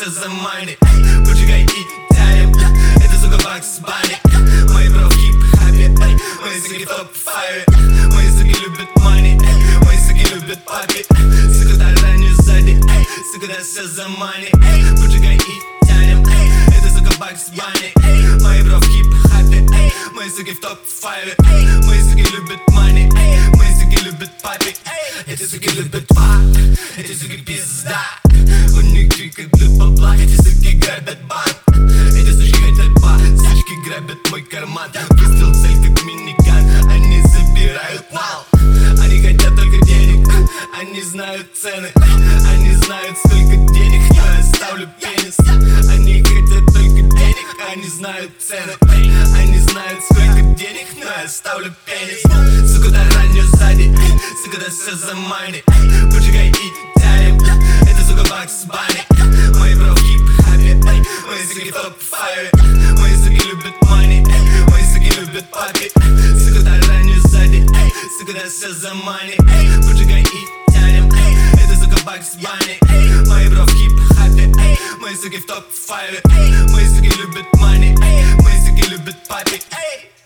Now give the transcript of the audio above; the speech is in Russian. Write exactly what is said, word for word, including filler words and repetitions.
все за мани. Поджигай и тянем, это сука бакс бани. Мои бро в хип-хапе, мои суки в топ-файве. Мои суки любят мани, мои суки любят папи. Сука да ранее сзади, сука да все за мани. Поджигай и тянем, это сука бакс бани. Мои бро в хип-хапе, мои суки в топ-файве. Мои суки любят мани, мои суки любят папи. Эти суки любят пап, эти суки пизда. У них крикают для бабла, эти суки грабят банк. Эти сучки хотят ба, сучки грабят мой карман. Выстрел цель как миниган, они забирают нал. Они хотят только денег, они знают цены. Они знают сколько денег, но я ставлю пенис. Они хотят только денег, они знают цены. Они знают сколько денег, но я ставлю пенис. Сука да ранее сзади, сука да все за мани. Поджигай и тянем, это сука бакс бани. Мои бро в хип-хапе, мои суки в топ-файве. Мои суки любят мани, мои суки любят папи. Сука да ранее сзади, сука да все за мани. Поджигай и тянем, это сука бакс бани. Мои бро в хип-хапе, мои суки в топ-файве. Мои суки любят мани, мои суки любят папи.